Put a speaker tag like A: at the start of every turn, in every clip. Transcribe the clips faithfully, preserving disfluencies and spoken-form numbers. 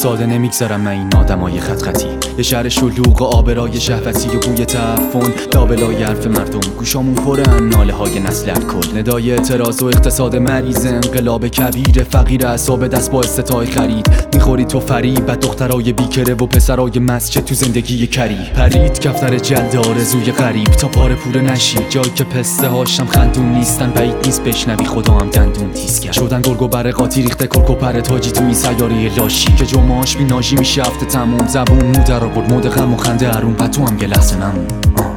A: ساده نمیگذارم من این آدمای خط خطی. یه شهر شلوغ و آبرای شهوتی و بوی تعفن، لابلای حرف مردم گوشامون پرن ناله های نسل الکل، ندای اعتراض و اقتصاد مریض، انقلاب کبیر فقیر اعصاب دست با استطاعت خرید. میخوری تو فریب بعد دخترای بیکره و پسرای مسجد تو زندگی کری. پرید کفتر جلد آرزوی غریب تا پاره پوره نشی، جایی که پسته هاشم خندون نیستن بعید نیست بشنوی خدا هم دندون تیز کرد. شدن گرگ و بره قاطی ریخته کرک و پر تاجی تو این سیاره لاشی که جمعاش بیناژی میشه هفته تموم. زبون مو در آورد مود غم و خنده حروم بعد تو هم یه لحظه نمون.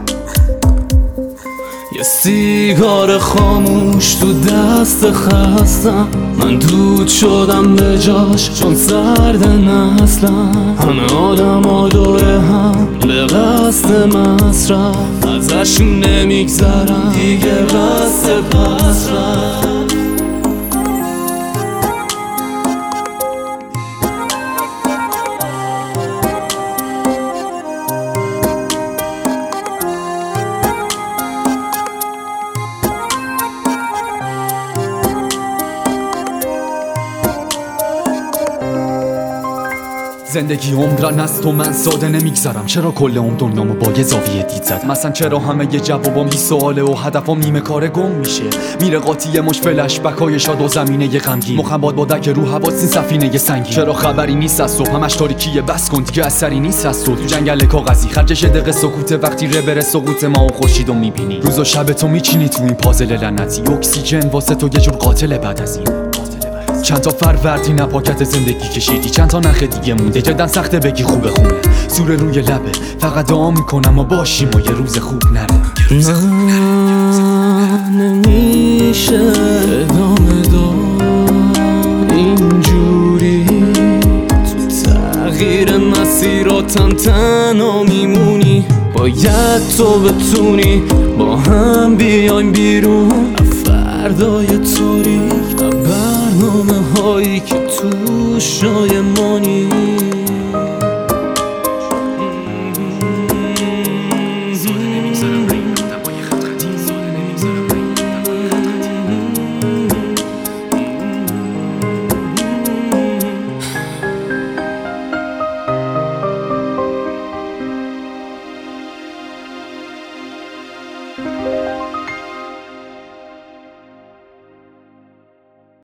B: یه سیگار خاموش تو دست خستم، من دود شدم به جاش چون سرد نسلم. همه آدم ها دوره هم به قصد مصرف، ازشون نمیگذرم دیگه قصد پس رفت.
A: زندگی عمرن است و من ساده نمیگذرم. چرا کل عمر دنیامو با یه زاویه دید زدم؟ مثلا چرا همه یه جوابام بی سواله و هدفم نیمه کاره گم میشه؟ میره قاطی مش فلش بکای شاد و زمینه یه غمگین، مخم باد بادک رو حواس این سفینه یه سنگین. چرا خبری نیست از صبح همش تاریکیه بس کن دیگه اثری نیست از تو. تو جنگل کاغذی خرجش دقیقه سکوته وقتی ربر سقوط ما و خورشیدو میبینی. روز و شب تو میچینی تو این پازل لعنتی، اکسیژن واسه تو یه جور قاتل بعد از این. چند تا فروردی نپاکت زندگی کشیدی، چند تا نخ دیگه مونده، جدن سخته بگی خوبه خونه. سوره روی لبه فقط دعا میکنم و باشیم و یه روز خوب نره.
B: نه نمیشه ادامه داد اینجوری، تو تغییر مسیراتم تنها میمونی. باید تو بتونی با هم بیایم بیرون فردای تاریک، برنامه هایی که توش شایمانی.